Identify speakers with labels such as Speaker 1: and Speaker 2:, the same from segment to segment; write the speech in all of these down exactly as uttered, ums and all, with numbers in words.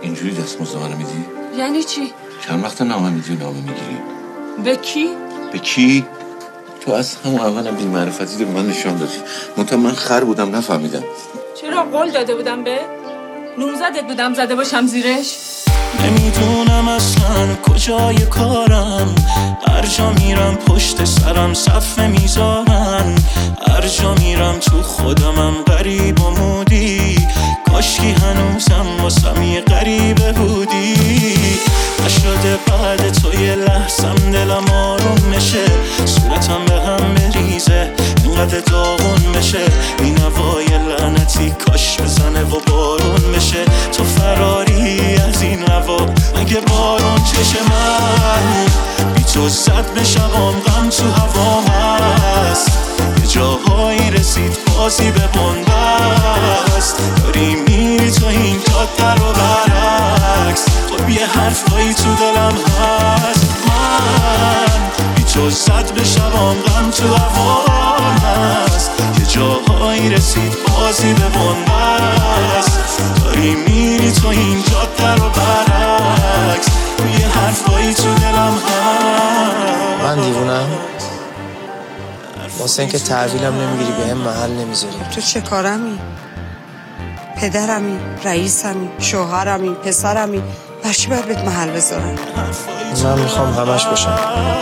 Speaker 1: اینجوری دستمزد منو میدی؟
Speaker 2: یعنی چی؟
Speaker 1: چند وقت نامه میدی نامه میگیری؟
Speaker 2: به کی؟
Speaker 1: به کی؟ تو از همون اولم بی‌معرفتی رو به من نشان دادی. منتها من خر بودم نفهمیدم.
Speaker 2: چرا قول داده بودم به؟ نوزدت بودم زده باشم زیرش؟
Speaker 3: نمیدونم اصلا کجای کارم، هر جا میرم پشت سرم صفحه میذارن، هر جا میرم تو خودمم غریب و مودی، کاشکی هنوزم واسم یه غریبه بودی. نشده بعد تو یه لحظم دلم آروم بشه، صورتم به هم بریزه اینقدر داغون بشه، این هوای لعنتی کاش بزنه و بارون بشه، تو فراری از این هوا مگه بارون چشه؟ من بی تو زد به شبام غم تو هوام هست، یه جاهایی رسید بازی به بنبست، داری میری تو این جاده رو برعکس، خب یه حرفایی تو دلم هست. من بی تو زد به شبام غم تو هوام هست، یه جاهایی رسید بازی به بنبست، داری میری تو این جاده رو برعکس، یه حرفایی تو دلم هست.
Speaker 4: من دیوونم واسه اینکه تحویلم نمیگیری به هم محل نمیذاری.
Speaker 5: تو چه کارمی؟ پدرمی، رئیسمی، شوهرمی، پسرمی، برچی باید بهت محل بذارم؟
Speaker 4: من میخوام همش باشم.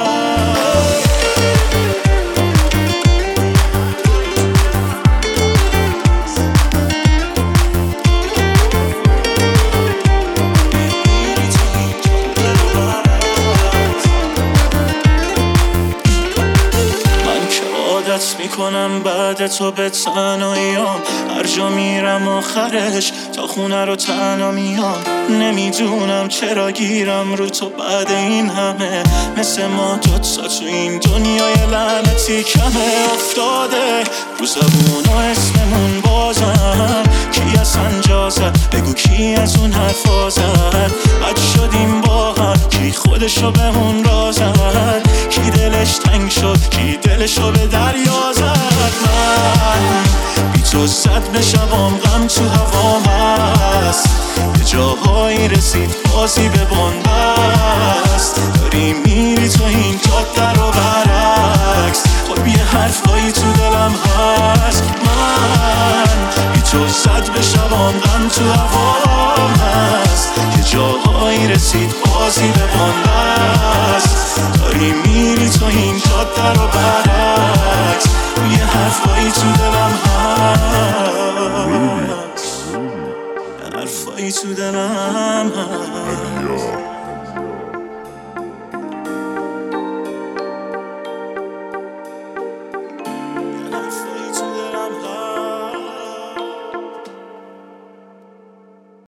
Speaker 3: میکنم بعد تو به تنهاییام، هر جا میرم آخرش تا خونه رو تنها میام، نمیدونم چرا گیرم رو تو بعد این همه، مثل ما دوتا تو این دنیای لعنتی کمه، افتاده رو زبونا اسممون بازم، کی اصلا جا زد بگو کی از اون حرفا زد، بد شدیم با هم کی خودشو به اون را زد، کی دلش تنگ شد کی دلشو به دریا زد. من بی تو زد به شبام غم تو هوام هست، یه جاهایی رسید بازی به بنبست، داری میری تو این جاده رو برعکس، خب یه حرفایی تو دلم هست. من بی تو زد به شبام غم تو هوام هست، یه جاهایی رسید بازی به بنبست، داری میری تو این جاده رو برعکس، یه حرفایی تو دلم هست، حرفایی تو دلم هست.